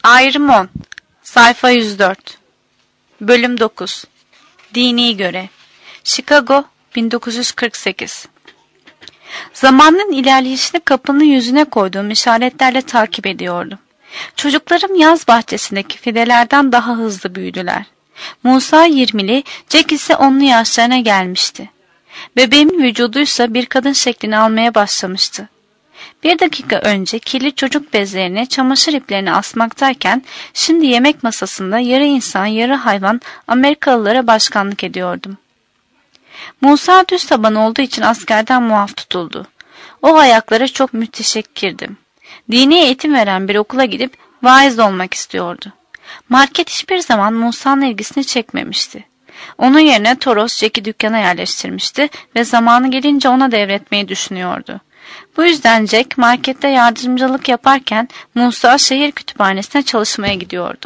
Ayrım 10. Sayfa 104. Bölüm 9. Dini görev. Chicago, 1948. Zamanın ilerleyişini kapının yüzüne koyduğum işaretlerle takip ediyordum. Çocuklarım yaz bahçesindeki fidelerden daha hızlı büyüdüler. Musa 20'li, Jack ise 10'lu yaşlarına gelmişti. Bebeğimin vücuduysa bir kadın şeklini almaya başlamıştı. Bir dakika önce kirli çocuk bezlerini, çamaşır iplerini asmaktayken şimdi yemek masasında yarı insan yarı hayvan Amerikalılara başkanlık ediyordum. Musa düz taban olduğu için askerden muaf tutuldu. O ayaklara çok müteşekkirdim. Dini eğitim veren bir okula gidip vaiz olmak istiyordu. Market hiçbir zaman Musa'nın ilgisini çekmemişti. Onun yerine Toros Jack'i dükkana yerleştirmişti ve zamanı gelince ona devretmeyi düşünüyordu. Bu yüzden Jack markette yardımcılık yaparken Musa şehir kütüphanesine çalışmaya gidiyordu.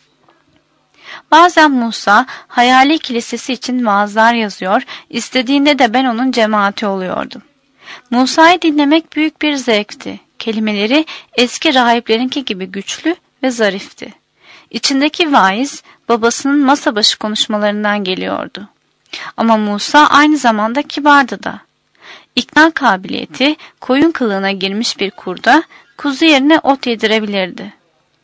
Bazen Musa hayali kilisesi için vaazlar yazıyor, istediğinde de ben onun cemaati oluyordum. Musa'yı dinlemek büyük bir zevkti. Kelimeleri eski rahiplerinki gibi güçlü ve zarifti. İçindeki vaiz babasının masa başı konuşmalarından geliyordu. Ama Musa aynı zamanda kibardı da. İkna kabiliyeti koyun kılığına girmiş bir kurda kuzu yerine ot yedirebilirdi.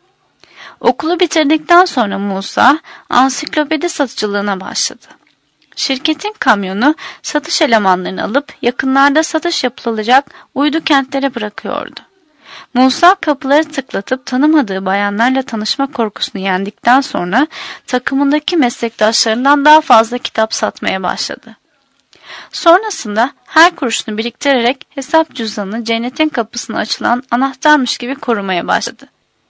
Okulu bitirdikten sonra Musa ansiklopedi satıcılığına başladı. Şirketin kamyonu satış elemanlarını alıp yakınlarda satış yapılacak uydu kentlere bırakıyordu. Musa kapıları tıklatıp tanımadığı bayanlarla tanışma korkusunu yendikten sonra takımındaki meslektaşlarından daha fazla kitap satmaya başladı. Sonrasında her kuruşunu biriktirerek hesap cüzdanını cennetin kapısına açılan anahtarmış gibi korumaya başladı.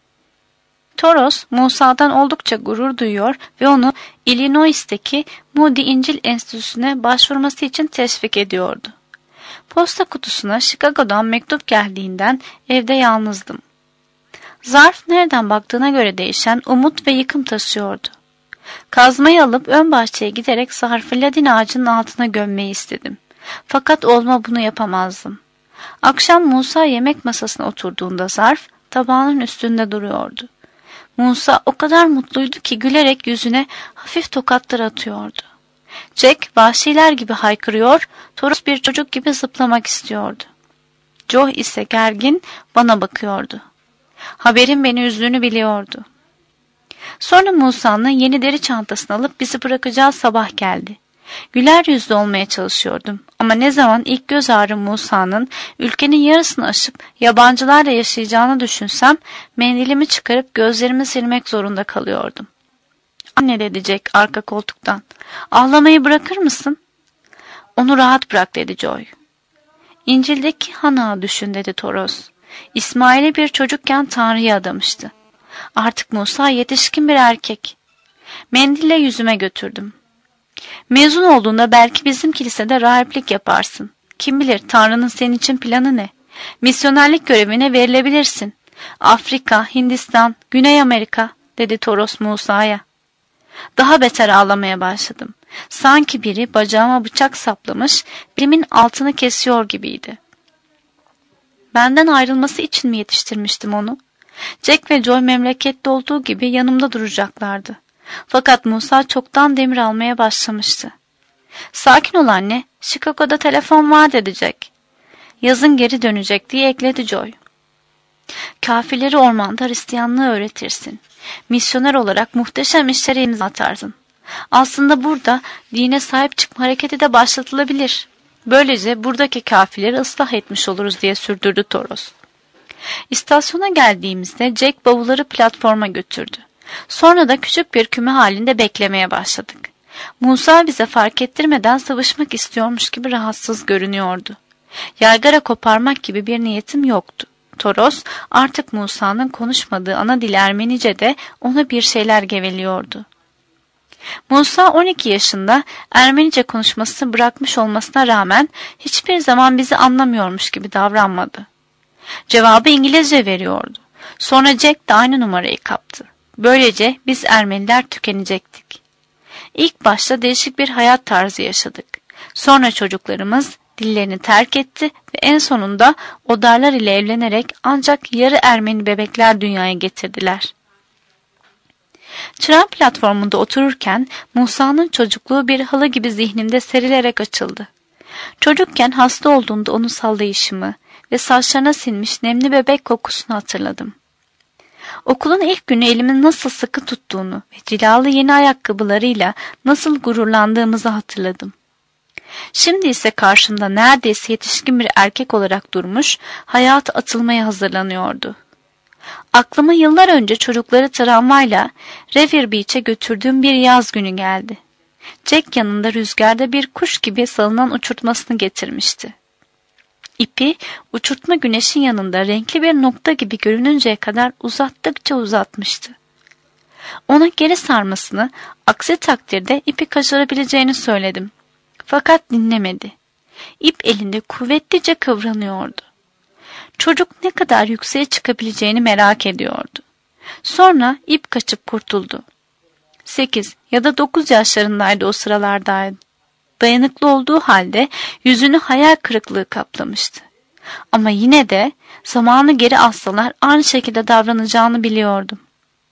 Toros, Musa'dan oldukça gurur duyuyor ve onu Illinois'teki Moody İncil Enstitüsü'ne başvurması için teşvik ediyordu. Posta kutusuna Chicago'dan mektup geldiğinden evde yalnızdım. Zarf nereden baktığına göre değişen umut ve yıkım taşıyordu. Kazmayı alıp ön bahçeye giderek zarfı ladin ağacının altına gömmeyi istedim. Fakat bunu yapamazdım. Akşam Musa yemek masasına oturduğunda zarf tabağının üstünde duruyordu. Musa o kadar mutluydu ki gülerek yüzüne hafif tokatlar atıyordu. Jack vahşiler gibi haykırıyor, Toros bir çocuk gibi zıplamak istiyordu. Joe ise gergin bana bakıyordu. Haberin beni üzdüğünü biliyordu. Sonra Musa'nın yeni deri çantasını alıp bizi bırakacağı sabah geldi. Güler yüzlü olmaya çalışıyordum ama ne zaman ilk göz ağrım Musa'nın ülkenin yarısını aşıp yabancılarla yaşayacağını düşünsem mendilimi çıkarıp gözlerimi silmek zorunda kalıyordum. Anne dedi Jack arka koltuktan. Ağlamayı bırakır mısın? Onu rahat bırak dedi Joy. İncil'deki Hana düşün dedi Toros. İsmail'i bir çocukken Tanrı'ya adamıştı. Artık Musa yetişkin bir erkek. Mendille yüzüme götürdüm. Mezun olduğunda belki bizim kilisede rahiplik yaparsın. Kim bilir Tanrı'nın senin için planı ne? Misyonerlik görevine verilebilirsin. Afrika, Hindistan, Güney Amerika dedi Toros Musa'ya. Daha beter ağlamaya başladım. Sanki biri bacağıma bıçak saplamış, belimin altını kesiyor gibiydi. Benden ayrılması için mi yetiştirmiştim onu? Jack ve Joy memlekette olduğu gibi yanımda duracaklardı. Fakat Musa çoktan demir almaya başlamıştı. Sakin ol anne, Chicago'da telefon var dedi Jack. Yazın geri dönecek diye ekledi Joy. Kafirleri ormanda Hristiyanlığı öğretirsin. Misyoner olarak muhteşem işlere imza atarsın. Aslında burada dine sahip çıkma hareketi de başlatılabilir. Böylece buradaki kafirleri ıslah etmiş oluruz diye sürdürdü Toros. İstasyona geldiğimizde Jack bavulları platforma götürdü. Sonra da küçük bir küme halinde beklemeye başladık. Musa bize fark ettirmeden sıvışmak istiyormuş gibi rahatsız görünüyordu. Yaygara koparmak gibi bir niyetim yoktu. Toros artık Musa'nın konuşmadığı ana dil Ermenice'de ona bir şeyler geveliyordu. Musa 12 yaşında Ermenice konuşmasını bırakmış olmasına rağmen hiçbir zaman bizi anlamıyormuş gibi davranmadı. Cevabı İngilizce veriyordu. Sonra Jack de aynı numarayı kaptı. Böylece biz Ermeniler tükenecektik. İlk başta değişik bir hayat tarzı yaşadık. Sonra çocuklarımız dillerini terk etti ve en sonunda odarlar ile evlenerek ancak yarı Ermeni bebekler dünyaya getirdiler. Tren platformunda otururken Musa'nın çocukluğu bir halı gibi zihnimde serilerek açıldı. Çocukken hasta olduğunda onu sallayışımı ve saçlarına sinmiş nemli bebek kokusunu hatırladım. Okulun ilk günü elimin nasıl sıkı tuttuğunu ve cilalı yeni ayakkabılarıyla nasıl gururlandığımızı hatırladım. Şimdi ise karşımda neredeyse yetişkin bir erkek olarak durmuş, hayata atılmaya hazırlanıyordu. Aklıma yıllar önce çocukları tramvayla Revere Beach'e götürdüğüm bir yaz günü geldi. Jack yanında rüzgarda bir kuş gibi salınan uçurtmasını getirmişti. İpi uçurtma güneşin yanında renkli bir nokta gibi görününceye kadar uzattıkça uzatmıştı. Ona geri sarmasını, aksi takdirde ipi kaçırabileceğini söyledim. Fakat dinlemedi. İp elinde kuvvetlice kıvranıyordu. Çocuk ne kadar yükseğe çıkabileceğini merak ediyordu. Sonra ip kaçıp kurtuldu. 8 ya da 9 yaşlarındaydı o sıralardaydı. Dayanıklı olduğu halde yüzünü hayal kırıklığı kaplamıştı. Ama yine de zamanı geri alsalar aynı şekilde davranacağını biliyordum.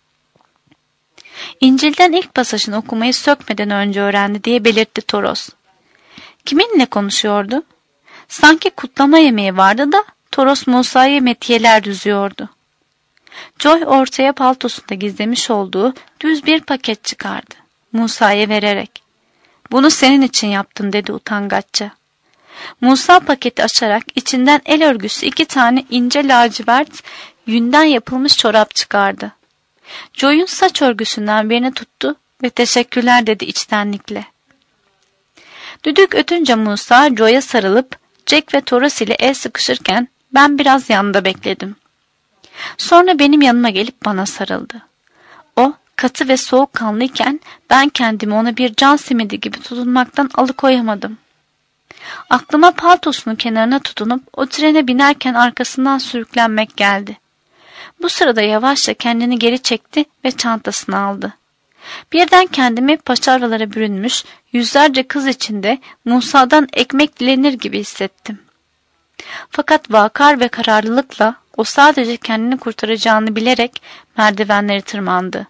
İncil'den ilk pasajını okumayı sökmeden önce öğrendi diye belirtti Toros. Kiminle konuşuyordu? Sanki kutlama yemeği vardı da Toros Musa'ya metiyeler düzüyordu. Joy ortaya paltosunda gizlemiş olduğu düz bir paket çıkardı. Musa'ya vererek. "Bunu senin için yaptım," dedi utangaçça. Musa paketi açarak içinden el örgüsü 2 tane ince lacivert yünden yapılmış çorap çıkardı. Joy'un saç örgüsünden birini tuttu ve "Teşekkürler," dedi içtenlikle. Düdük ötünce Musa Joy'a sarılıp Jack ve Toros ile el sıkışırken ben biraz yanında bekledim. Sonra benim yanıma gelip bana sarıldı. O katı ve soğukkanlıyken ben kendimi ona bir can simidi gibi tutunmaktan alıkoyamadım. Aklıma paltosunun kenarına tutunup o trene binerken arkasından sürüklenmek geldi. Bu sırada yavaşça kendini geri çekti ve çantasını aldı. Birden kendimi paçavralara bürünmüş, yüzlerce kız içinde Musa'dan ekmek dilenir gibi hissettim. Fakat vakar ve kararlılıkla o sadece kendini kurtaracağını bilerek merdivenleri tırmandı.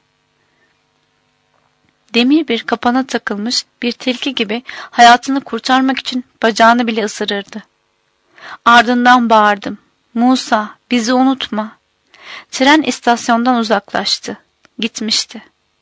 Demir bir kapana takılmış bir tilki gibi hayatını kurtarmak için bacağını bile ısırırdı. Ardından bağırdım. "Musa, bizi unutma." Tren istasyondan uzaklaştı. Gitmişti.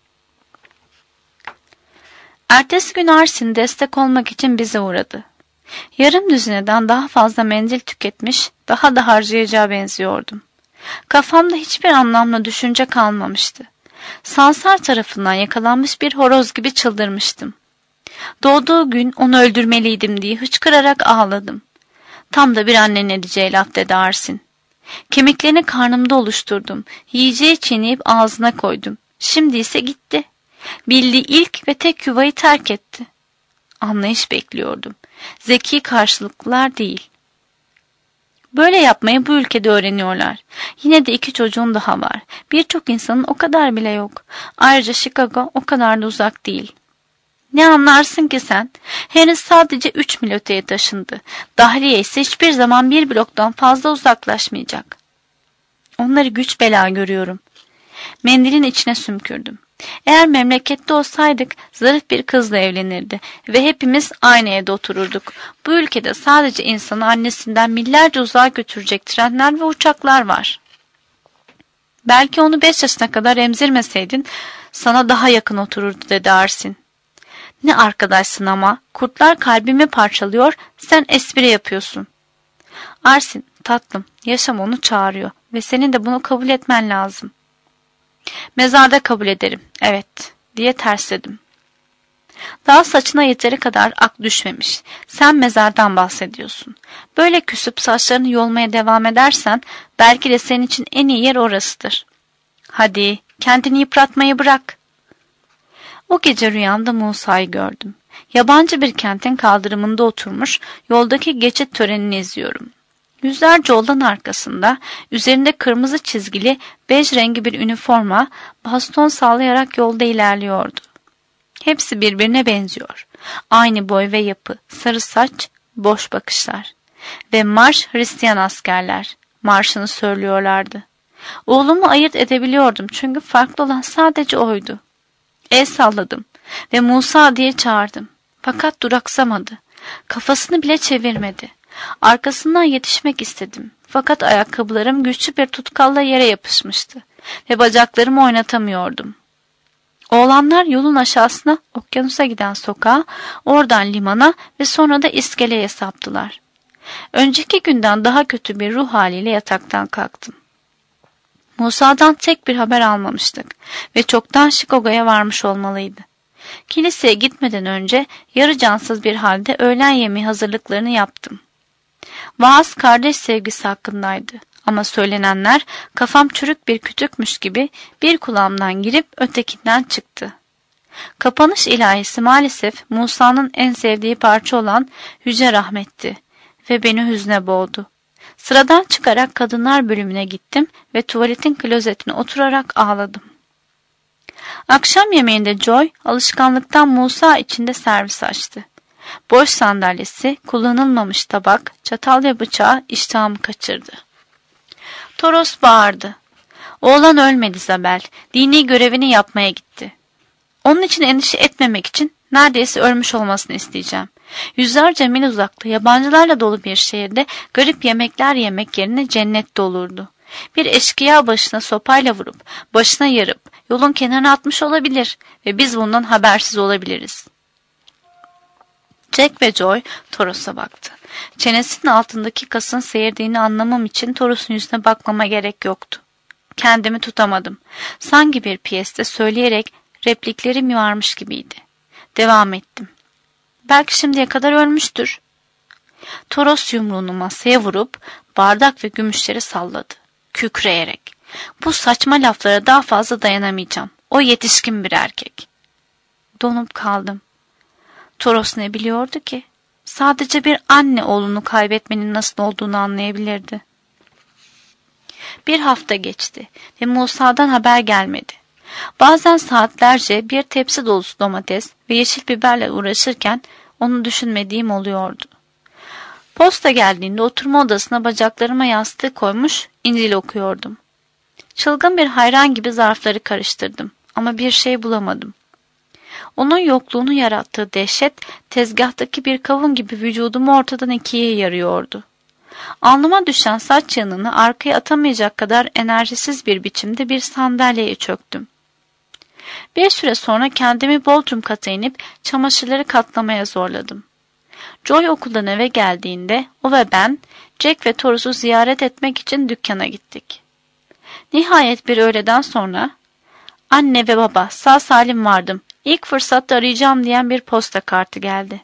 Ertesi gün Arsin destek olmak için bize uğradı. Yarım düzineden daha fazla mendil tüketmiş, daha da harcayacağı benziyordum. Kafamda hiçbir anlamlı düşünce kalmamıştı. Sansar tarafından yakalanmış bir horoz gibi çıldırmıştım. Doğduğu gün onu öldürmeliydim diye hıçkırarak ağladım. Tam da bir annenin edeceği laf, dedi Arsin. Kemiklerini karnımda oluşturdum. Yiyeceği çiğneyip ağzına koydum. Şimdi ise gitti. Bildiği ilk ve tek yuvayı terk etti. Anlayış bekliyordum. Zeki karşılıklılar değil. Böyle yapmayı bu ülkede öğreniyorlar. Yine de 2 çocuğum daha var. Birçok insanın o kadar bile yok. Ayrıca Chicago o kadar da uzak değil. Ne anlarsın ki sen? Henüz sadece 3 mil öteye taşındı. Dahliye ise hiçbir zaman 1 bloktan fazla uzaklaşmayacak. Onları güç bela görüyorum. Mendilin içine sümkürdüm. Eğer memlekette olsaydık zarif bir kızla evlenirdi ve hepimiz aynı evde otururduk. Bu ülkede sadece insanı annesinden millerce uzağa götürecek trenler ve uçaklar var. Belki onu 5 yaşına kadar emzirmeseydin sana daha yakın otururdu, dedi Arsin. Ne arkadaşsın ama, kurtlar kalbimi parçalıyor, sen espri yapıyorsun. Arsin, tatlım, yaşam onu çağırıyor ve senin de bunu kabul etmen lazım. Mezarda kabul ederim, evet, diye tersledim. Daha saçına yeteri kadar ak düşmemiş. Sen mezardan bahsediyorsun. Böyle küsüp saçlarını yolmaya devam edersen belki de senin için en iyi yer orasıdır. Hadi, kendini yıpratmayı bırak. O gece rüyamda Musa'yı gördüm. Yabancı bir kentin kaldırımında oturmuş, yoldaki geçit törenini izliyorum. Yüzlerce oğlan arkasında, üzerinde kırmızı çizgili, bej rengi bir üniforma, baston sallayarak yolda ilerliyordu. Hepsi birbirine benziyor. Aynı boy ve yapı, sarı saç, boş bakışlar. Ve marş Hristiyan askerler, marşını söylüyorlardı. Oğlumu ayırt edebiliyordum çünkü farklı olan sadece oydu. El salladım ve Musa diye çağırdım. Fakat duraksamadı. Kafasını bile çevirmedi. Arkasından yetişmek istedim. Fakat ayakkabılarım güçlü bir tutkalla yere yapışmıştı ve bacaklarımı oynatamıyordum. Oğlanlar yolun aşağısına, okyanusa giden sokağa, oradan limana ve sonra da iskeleye saptılar. Önceki günden daha kötü bir ruh haliyle yataktan kalktım. Musa'dan tek bir haber almamıştık ve çoktan Chicago'ya varmış olmalıydı. Kiliseye gitmeden önce yarı cansız bir halde öğlen yemeği hazırlıklarını yaptım. Vaaz kardeş sevgisi hakkındaydı ama söylenenler kafam çürük bir kütükmüş gibi bir kulağımdan girip ötekinden çıktı. Kapanış ilahisi maalesef Musa'nın en sevdiği parça olan Yüce Rahmet'ti ve beni hüzne boğdu. Sıradan çıkarak kadınlar bölümüne gittim ve tuvaletin klozetine oturarak ağladım. Akşam yemeğinde Joy alışkanlıktan Musa içinde servis açtı. Boş sandalyesi, kullanılmamış tabak, çatal ve bıçağı iştahımı kaçırdı. Toros bağırdı. Oğlan ölmedi Zabel, dini görevini yapmaya gitti. Onun için endişe etmemek için neredeyse ölmüş olmasını isteyeceğim. Yüzlerce mil uzakta yabancılarla dolu bir şehirde garip yemekler yemek yerine cennet olurdu. Bir eşkıya başına sopayla vurup, başına yarıp, yolun kenarına atmış olabilir ve biz bundan habersiz olabiliriz. Jack ve Joy Toros'a baktı. Çenesinin altındaki kasın seyirdiğini anlamam için Toros'un yüzüne bakmama gerek yoktu. Kendimi tutamadım. Sanki bir piyeste söyleyerek repliklerim varmış gibiydi. Devam ettim. Belki şimdiye kadar ölmüştür. Toros yumruğunu masaya vurup bardak ve gümüşleri salladı. Kükreyerek. Bu saçma laflara daha fazla dayanamayacağım. O yetişkin bir erkek. Donup kaldım. Toros ne biliyordu ki? Sadece bir anne oğlunu kaybetmenin nasıl olduğunu anlayabilirdi. Bir hafta geçti ve Musa'dan haber gelmedi. Bazen saatlerce bir tepsi dolusu domates ve yeşil biberle uğraşırken onu düşünmediğim oluyordu. Posta geldiğinde oturma odasına bacaklarıma yastığı koymuş İncil okuyordum. Çılgın bir hayran gibi zarfları karıştırdım ama bir şey bulamadım. Onun yokluğunu yarattığı dehşet tezgahtaki bir kavun gibi vücudumu ortadan ikiye yarıyordu. Alnıma düşen saç yanını arkaya atamayacak kadar enerjisiz bir biçimde bir sandalyeye çöktüm. Bir süre sonra kendimi bodrum kata inip çamaşırları katlamaya zorladım. Joy okuldan eve geldiğinde o ve ben Jack ve Toros'u ziyaret etmek için dükkana gittik. Nihayet bir öğleden sonra anne ve baba sağ salim vardım. İlk fırsatta arayacağım diyen bir posta kartı geldi.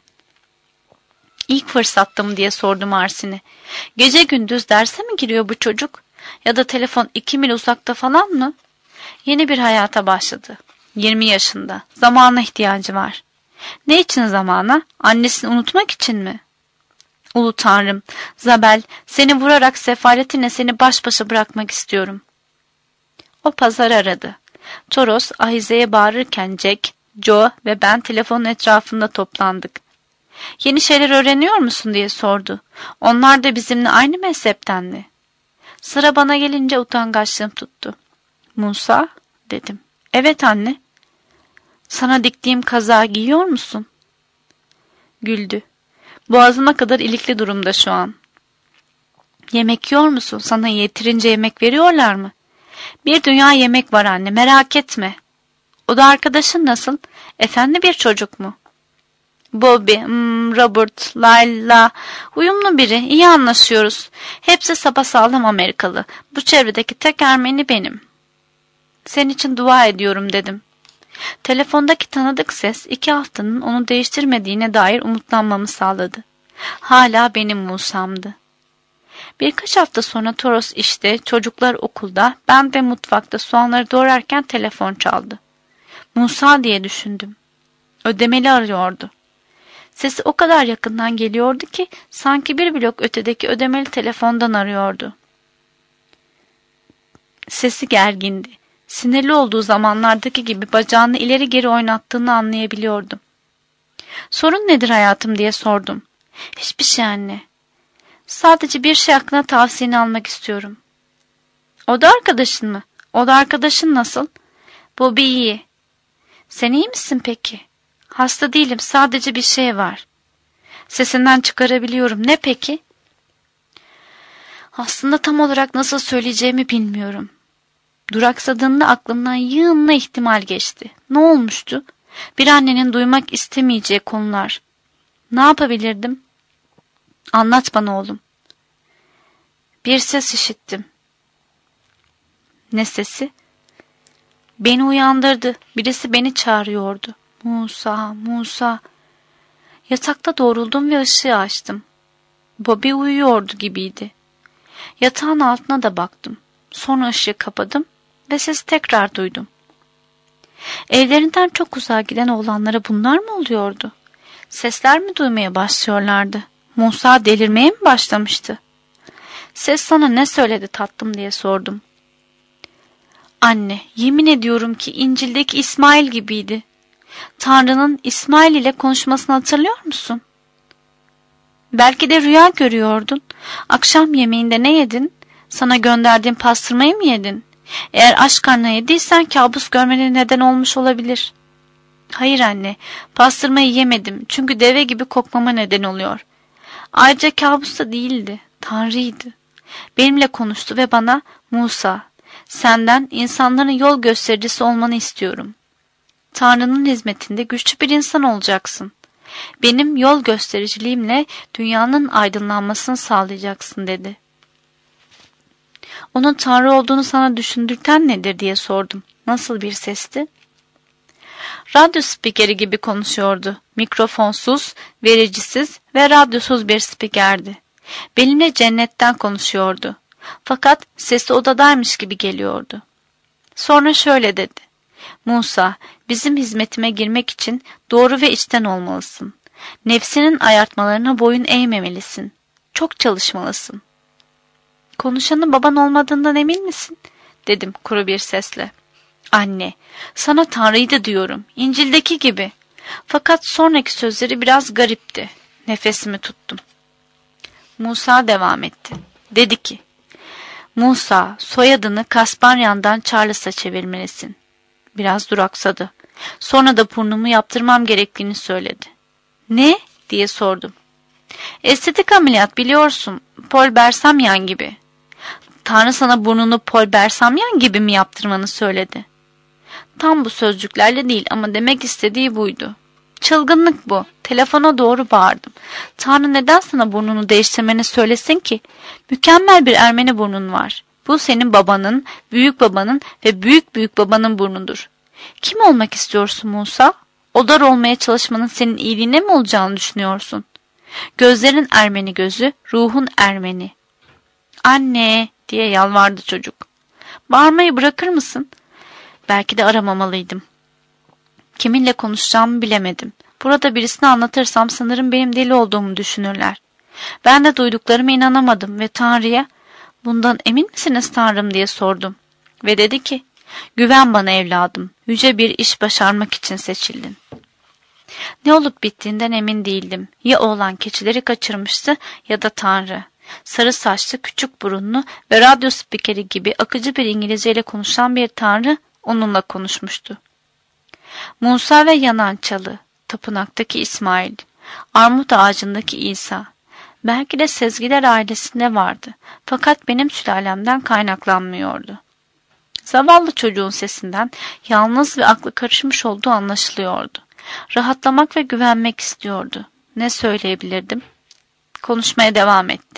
İlk fırsatta mı diye sordum Arsin'e. Gece gündüz derse mi giriyor bu çocuk? Ya da telefon 2 mil uzakta falan mı? Yeni bir hayata başladı. 20 yaşında. Zamana ihtiyacı var. Ne için zamana? Annesini unutmak için mi? Ulu Tanrım, Zabel, seni vurarak sefaletinle seni baş başa bırakmak istiyorum. O pazar aradı. Toros ahizeye bağırırken Jack, Joe ve ben telefonun etrafında toplandık. Yeni şeyler öğreniyor musun diye sordu. Onlar da bizimle aynı mezhepten mi? Sıra bana gelince utangaçlığım tuttu. Musa, dedim. Evet anne. Sana diktiğim kazağı giyiyor musun? Güldü. Boğazıma kadar ilikli durumda şu an. Yemek yiyor musun? Sana yeterince yemek veriyorlar mı? Bir dünya yemek var anne, merak etme. O da arkadaşın nasıl? Efendi bir çocuk mu? Bobby, Robert, Layla, uyumlu biri, iyi anlaşıyoruz. Hepsi sapasağlam Amerikalı. Bu çevredeki tek Ermeni benim. Senin için dua ediyorum dedim. Telefondaki tanıdık ses 2 haftanın onu değiştirmediğine dair umutlanmamı sağladı. Hala benim Musa'mdı. Birkaç hafta sonra Toros işte, çocuklar okulda, ben de mutfakta soğanları doğrarken telefon çaldı. Musa diye düşündüm. Ödemeli arıyordu. Sesi o kadar yakından geliyordu ki sanki bir blok ötedeki ödemeli telefondan arıyordu. Sesi gergindi. Sinirli olduğu zamanlardaki gibi bacağını ileri geri oynattığını anlayabiliyordum. Sorun nedir hayatım diye sordum. Hiçbir şey anne. Sadece bir şey hakkında tavsiyeni almak istiyorum. O da arkadaşın mı? O da arkadaşın nasıl? Bobby iyi. Sen iyi misin peki? Hasta değilim, sadece bir şey var. Sesinden çıkarabiliyorum. Ne peki? Aslında tam olarak nasıl söyleyeceğimi bilmiyorum. Duraksadığında aklımdan yığınla ihtimal geçti. Ne olmuştu? Bir annenin duymak istemeyeceği konular. Ne yapabilirdim? Anlat bana oğlum. Bir ses işittim. Ne sesi? Beni uyandırdı. Birisi beni çağırıyordu. Musa, Musa. Yatakta doğruldum ve ışığı açtım. Bobby uyuyordu gibiydi. Yatağın altına da baktım. Sonra ışığı kapadım ve sesi tekrar duydum. Evlerinden çok uzağa giden oğlanlara bunlar mı oluyordu? Sesler mi duymaya başlıyorlardı? Musa delirmeye mi başlamıştı? Ses sana ne söyledi tatlım diye sordum. Anne, yemin ediyorum ki İncil'deki İsmail gibiydi. Tanrı'nın İsmail ile konuşmasını hatırlıyor musun? Belki de rüya görüyordun. Akşam yemeğinde ne yedin? Sana gönderdiğim pastırmayı mı yedin? Eğer aç karnına yediysen kabus görmene neden olmuş olabilir. Hayır anne, pastırmayı yemedim çünkü deve gibi kokmama neden oluyor. Ayrıca kabus da değildi, Tanrı'ydı. Benimle konuştu ve bana, Musa, senden insanların yol göstericisi olmanı istiyorum. Tanrı'nın hizmetinde güçlü bir insan olacaksın. Benim yol göstericiliğimle dünyanın aydınlanmasını sağlayacaksın dedi. Onun Tanrı olduğunu sana düşündürten nedir diye sordum. Nasıl bir sesti? Radyo spikeri gibi konuşuyordu. Mikrofonsuz, vericisiz ve radyosuz bir spikerdi. Benimle cennetten konuşuyordu. Fakat sesi odadaymış gibi geliyordu. Sonra şöyle dedi. Musa, bizim hizmetime girmek için doğru ve içten olmalısın. Nefsinin ayartmalarına boyun eğmemelisin. Çok çalışmalısın. Konuşanın baban olmadığından emin misin? Dedim kuru bir sesle. Anne, sana Tanrı'yı da diyorum. İncil'deki gibi. Fakat sonraki sözleri biraz garipti. Nefesimi tuttum. Musa devam etti. Dedi ki, Musa, soyadını Kaspanyan'dan Charles'a çevirmelisin. Biraz duraksadı. Sonra da burnumu yaptırmam gerektiğini söyledi. Ne? diye sordum. Estetik ameliyat biliyorsun. Paul Bersamyan gibi. Tanrı sana burnunu Paul Bersamyan gibi mi yaptırmanı söyledi? Tam bu sözcüklerle değil ama demek istediği buydu. Çılgınlık bu. Telefona doğru bağırdım. Tanrı neden sana burnunu değiştirmeni söylesin ki? Mükemmel bir Ermeni burnun var. Bu senin babanın, büyük babanın ve büyük büyük babanın burnudur. Kim olmak istiyorsun Musa? Odar olmaya çalışmanın senin iyiliğine mi olacağını düşünüyorsun? Gözlerin Ermeni gözü, ruhun Ermeni. Anne diye yalvardı çocuk. Bağırmayı bırakır mısın? Belki de aramamalıydım. Kiminle konuşacağımı bilemedim. Burada birisine anlatırsam sanırım benim deli olduğumu düşünürler. Ben de duyduklarıma inanamadım ve Tanrı'ya bundan emin misiniz Tanrım diye sordum. Ve dedi ki güven bana evladım, yüce bir iş başarmak için seçildin. Ne olup bittiğinden emin değildim. Ya oğlan keçileri kaçırmıştı ya da Tanrı. Sarı saçlı, küçük burunlu ve radyo spikeri gibi akıcı bir İngilizceyle konuşan bir Tanrı onunla konuşmuştu. Musa ve yanan çalı, tapınaktaki İsmail, armut ağacındaki İsa. Belki de sezgiler ailesinde vardı. Fakat benim sülalemden kaynaklanmıyordu. Zavallı çocuğun sesinden yalnız ve aklı karışmış olduğu anlaşılıyordu. Rahatlamak ve güvenmek istiyordu. Ne söyleyebilirdim? Konuşmaya devam etti.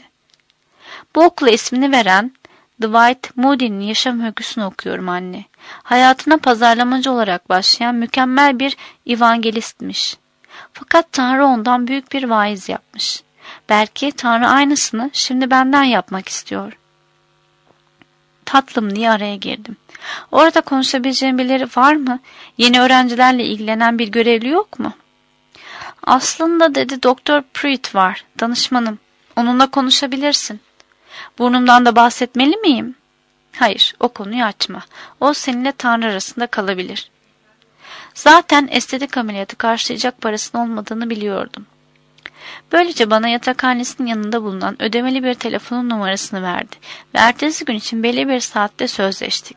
Bu okula ismini veren Dwight Moody'nin yaşam öyküsünü okuyorum anne. Hayatına pazarlamacı olarak başlayan mükemmel bir evangelistmiş. Fakat Tanrı ondan büyük bir vaiz yapmış. Belki Tanrı aynısını şimdi benden yapmak istiyor. Tatlım diye araya girdim. Orada konuşabileceğim birileri var mı? Yeni öğrencilerle ilgilenen bir görevli yok mu? Aslında dedi Doktor Pruitt var, danışmanım. Onunla konuşabilirsin. Burnumdan da bahsetmeli miyim? Hayır, o konuyu açma. O seninle Tanrı arasında kalabilir. Zaten estetik ameliyatı karşılayacak parasının olmadığını biliyordum. Böylece bana yatakhanesinin yanında bulunan ödemeli bir telefonun numarasını verdi ve ertesi gün için belli bir saatte sözleştik.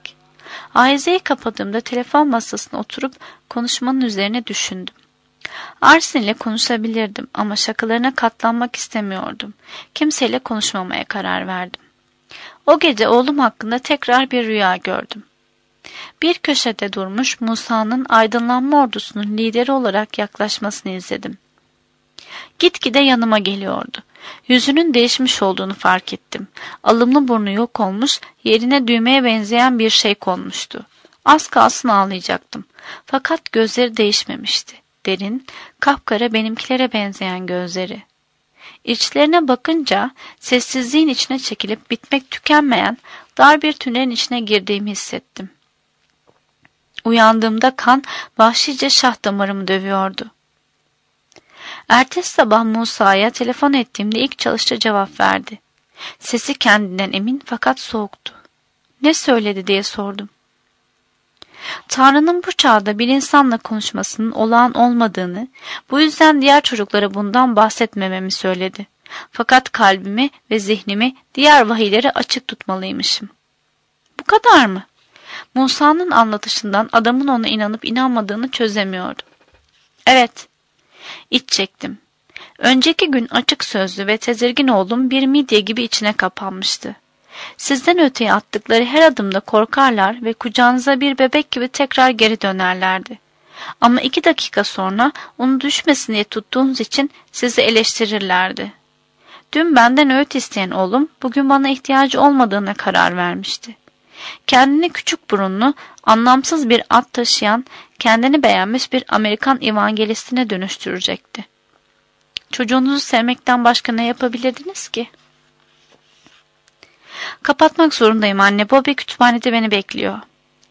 Ahizeyi kapadığımda telefon masasına oturup konuşmanın üzerine düşündüm. Arsen ile konuşabilirdim ama şakalarına katlanmak istemiyordum. Kimseyle konuşmamaya karar verdim. O gece oğlum hakkında tekrar bir rüya gördüm. Bir köşede durmuş Musa'nın aydınlanma ordusunun lideri olarak yaklaşmasını izledim. Gitgide yanıma geliyordu. Yüzünün değişmiş olduğunu fark ettim. Alımlı burnu yok olmuş, yerine düğmeye benzeyen bir şey konmuştu. Az kalsın ağlayacaktım. Fakat gözleri değişmemişti. Derin, kapkara benimkilere benzeyen gözleri. İçlerine bakınca sessizliğin içine çekilip bitmek tükenmeyen dar bir tünelin içine girdiğimi hissettim. Uyandığımda kan vahşice şah damarımı dövüyordu. Ertesi sabah Musa'ya telefon ettiğimde ilk çalışta cevap verdi. Sesi kendinden emin fakat soğuktu. Ne söyledi diye sordum. Tanrı'nın bu çağda bir insanla konuşmasının olağan olmadığını, bu yüzden diğer çocuklara bundan bahsetmememi söyledi. Fakat kalbimi ve zihnimi diğer vahiylere açık tutmalıymışım. Bu kadar mı? Musa'nın anlatışından adamın ona inanıp inanmadığını çözemiyordum. Evet. İç çektim. Önceki gün açık sözlü ve tedirgin oğlum bir midye gibi içine kapanmıştı. Sizden öteye attıkları her adımda korkarlar ve kucağınıza bir bebek gibi tekrar geri dönerlerdi. Ama 2 dakika sonra onu düşmesin diye tuttuğunuz için sizi eleştirirlerdi. Dün benden öğüt isteyen oğlum bugün bana ihtiyacı olmadığına karar vermişti. Kendini küçük burunlu, anlamsız bir at taşıyan, kendini beğenmiş bir Amerikan evangelistine dönüştürecekti. Çocuğunuzu sevmekten başka ne yapabilirdiniz ki? Kapatmak zorundayım anne. Bobby kütüphanede beni bekliyor.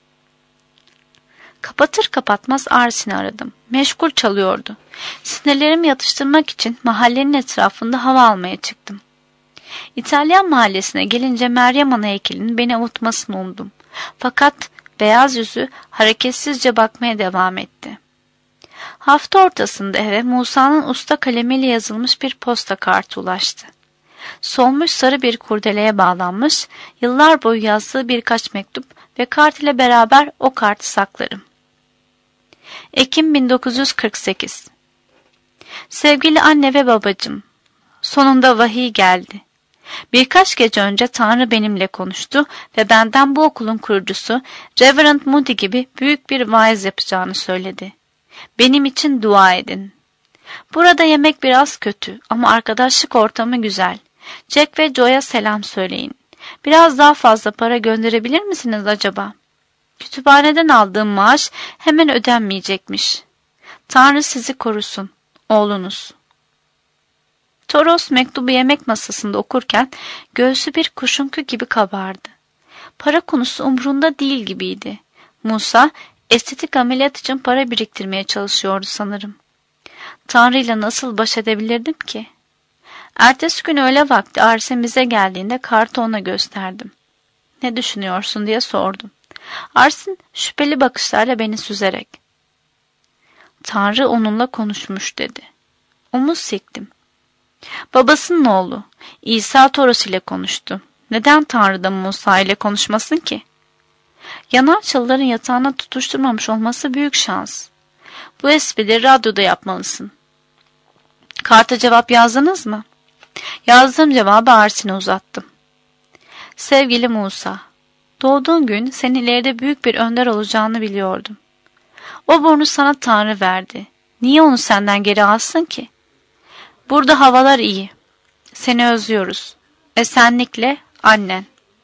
Kapatır kapatmaz Arsen'i aradım. Meşgul çalıyordu. Sinirlerimi yatıştırmak için mahallenin etrafında hava almaya çıktım. İtalyan mahallesine gelince Meryem Ana heykelinin beni avutmasını umdum. Fakat beyaz yüzü hareketsizce bakmaya devam etti. Hafta ortasında eve Musa'nın usta kalemiyle yazılmış bir posta kartı ulaştı. Solmuş sarı bir kurdeleye bağlanmış, yıllar boyu yazdığı birkaç mektup ve kart ile beraber o kartı saklarım. Ekim 1948. Sevgili anne ve babacığım, sonunda vahiy geldi. Birkaç gece önce Tanrı benimle konuştu ve benden bu okulun kurucusu Reverend Moody gibi büyük bir vaiz yapacağını söyledi. Benim için dua edin. Burada yemek biraz kötü ama arkadaşlık ortamı güzel. Jack ve Joe'ya selam söyleyin. Biraz daha fazla para gönderebilir misiniz acaba? Kütüphaneden aldığım maaş hemen ödenmeyecekmiş. Tanrı sizi korusun. Oğlunuz. Toros mektubu yemek masasında okurken göğsü bir kuşunku gibi kabardı. Para konusu umrunda değil gibiydi. Musa estetik ameliyat için para biriktirmeye çalışıyordu sanırım. Tanrı'yla nasıl baş edebilirdim ki? Ertesi gün öğle vakti Arsen bize geldiğinde kartı ona gösterdim. Ne düşünüyorsun diye sordum. Arsen şüpheli bakışlarla beni süzerek. Tanrı onunla konuşmuş dedi. Omuz siktim. Babasının oğlu İsa Toros ile konuştu. Neden Tanrı da Musa ile konuşmasın ki? Yanan çalıların yatağına tutuşturmamış olması büyük şans. Bu esprileri radyoda yapmalısın. Karta cevap yazdınız mı? Yazdığım cevabı Arsen'e uzattım. Sevgili Musa, doğduğun gün senin ileride büyük bir önder olacağını biliyordum. O burnu sana Tanrı verdi. Niye onu senden geri alsın ki? Burada havalar iyi. Seni özlüyoruz. Esenlikle annen.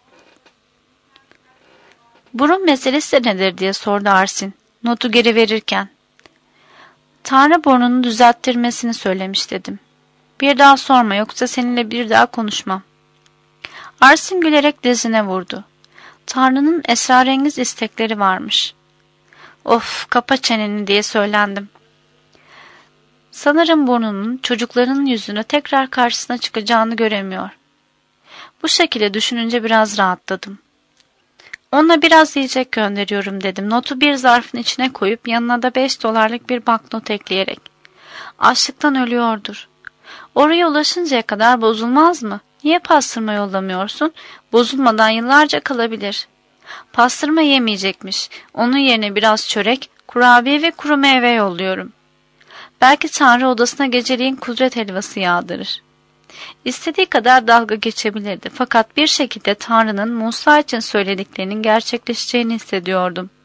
Burun meselesi nedir diye sordu Arsen, notu geri verirken. Tanrı burnunu düzelttirmesini söylemiş dedim. Bir daha sorma yoksa seninle bir daha konuşmam. Arsen gülerek dizine vurdu. Tanrı'nın esrarengiz istekleri varmış. Of kapa çeneni diye söylendim. Sanırım burnunun çocuklarının yüzüne tekrar karşısına çıkacağını göremiyor. Bu şekilde düşününce biraz rahatladım. Ona biraz yiyecek gönderiyorum dedim. Notu bir zarfın içine koyup yanına da $5 bir banknot ekleyerek. Açlıktan ölüyordur. Oraya ulaşıncaya kadar bozulmaz mı? Niye pastırma yollamıyorsun? Bozulmadan yıllarca kalabilir. Pastırma yemeyecekmiş. Onun yerine biraz çörek, kurabiye ve kuru meyve yolluyorum. Belki Tanrı odasına geceliğin kudret helvası yağdırır. İstediği kadar dalga geçebilirdi. Fakat bir şekilde Tanrı'nın Musa için söylediklerinin gerçekleşeceğini hissediyordum.